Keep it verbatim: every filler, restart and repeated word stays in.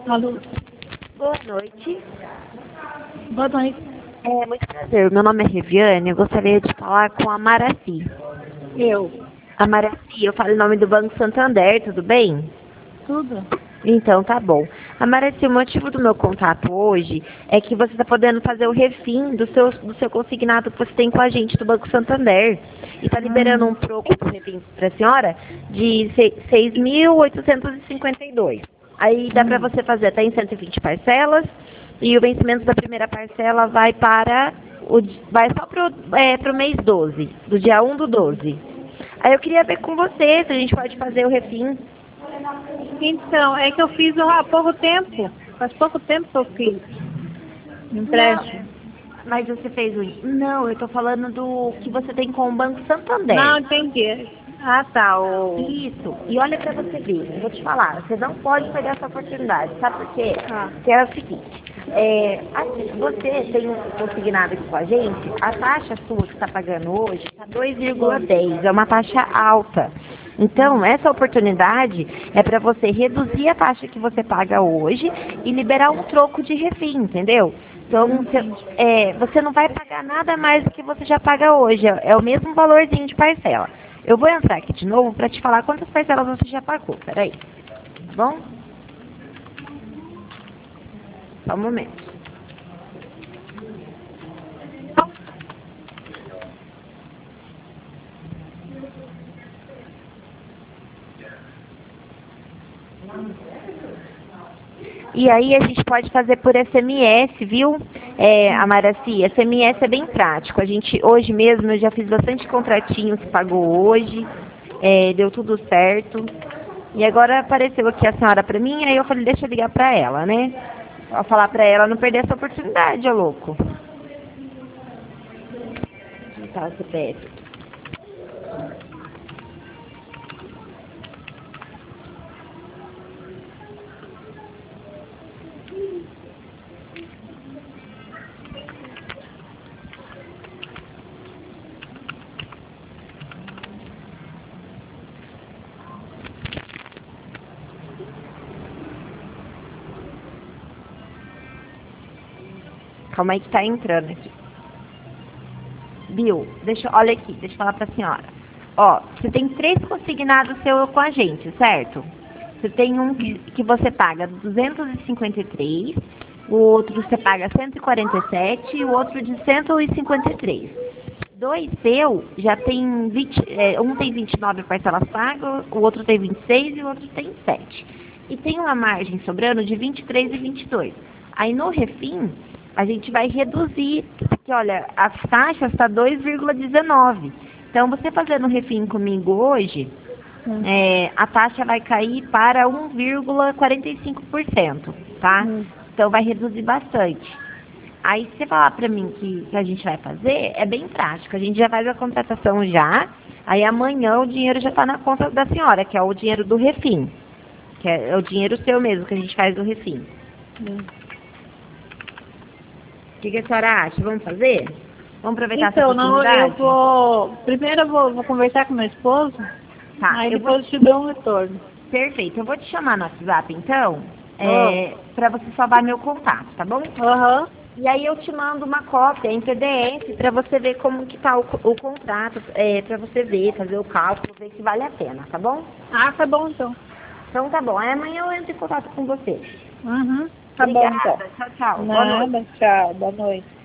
Alô. Boa noite. Boa noite. É, muito prazer. Meu nome é Reviane. Eu gostaria de falar com a Maraci. Eu. A Maraci, eu falo em nome do Banco Santander, tudo bem? Tudo? Então, tá bom. A Maraci, o motivo do meu contato hoje é que você está podendo fazer o refim do seu, do seu consignado que você tem com a gente do Banco Santander. E está liberando Hum. um troco do refim para a senhora de seis mil oitocentos e cinquenta e dois. Aí dá para Hum. você fazer até em cento e vinte parcelas. E o vencimento da primeira parcela vai para o, vai só para o é, pro mês doze, do dia um do doze. Aí eu queria ver com você se a gente pode fazer o refim. Então, é que eu fiz há pouco tempo. Faz pouco tempo que eu fiz. Empréstimo. Não, mas você fez o... Não, eu tô falando do que você tem com o Banco Não, Santander. entendi. Ah, tá. O... Isso. E olha pra você ver, eu vou te falar, você não pode perder essa oportunidade. Sabe por quê? Ah. Que é o seguinte, é, assim, você tem um consignado aqui com a gente, a taxa sua que está pagando hoje está dois vírgula dez, é uma taxa alta. Então, essa oportunidade é para você reduzir a taxa que você paga hoje e liberar um troco de refim, entendeu? Então, você, é, você não vai pagar nada mais do que você já paga hoje, é, é o mesmo valorzinho de parcela. Eu vou entrar aqui de novo para te falar quantas parcelas você já pagou, peraí. Tá bom? Só um momento. E aí a gente pode fazer por S M S, viu, é, a Maraci? S M S é bem prático. A gente, hoje mesmo, eu já fiz bastante contratinho que pagou hoje, é, deu tudo certo. E agora apareceu aqui a senhora pra mim, aí eu falei, deixa eu ligar pra ela, né? Pra falar pra ela não perder essa oportunidade, ô louco. Tá, o C P F. Calma aí que tá entrando aqui. Viu? Deixa, olha aqui, deixa eu falar pra senhora. Ó, você tem três consignados seu com a gente, certo? Você tem um que, que você paga duzentos e cinquenta e três, o outro você paga cento e quarenta e sete e o outro de cento e cinquenta e três. Dois seu já tem vinte, é, um tem vinte e nove parcelas pagas, o outro tem vinte e seis e o outro tem sete. E tem uma margem sobrando de vinte e três e vinte e dois. Aí no refim, a gente vai reduzir, porque olha, as taxas está dois vírgula dezenove. Então você fazendo refim comigo hoje, Hum. é, a taxa vai cair para um vírgula quarenta e cinco por cento, tá? Hum. Então vai reduzir bastante. Aí se você falar pra mim que, que a gente vai fazer, é bem prático. A gente já faz a contratação já, aí amanhã o dinheiro já está na conta da senhora, que é o dinheiro do refim. Que é, é o dinheiro seu mesmo que a gente faz do refim. Hum. O que, que a senhora acha? Vamos fazer? Vamos aproveitar Então, essa não, oportunidade? eu vou... Primeiro eu vou, vou conversar com meu esposo, Tá, aí eu depois vou... eu te dou um retorno. Perfeito, eu vou te chamar no WhatsApp então, Oh. é, para você salvar meu contato, tá bom? Aham. E aí eu te mando uma cópia em P D F para você ver como que tá o, o contrato, é, para você ver, fazer o cálculo, ver se vale a pena, tá bom? Ah, tá bom então. Então tá bom, aí amanhã eu entro em contato com você. Uhum. Tá Obrigada, bom então. tchau, tchau. Boa noite. Nada, tchau, boa noite.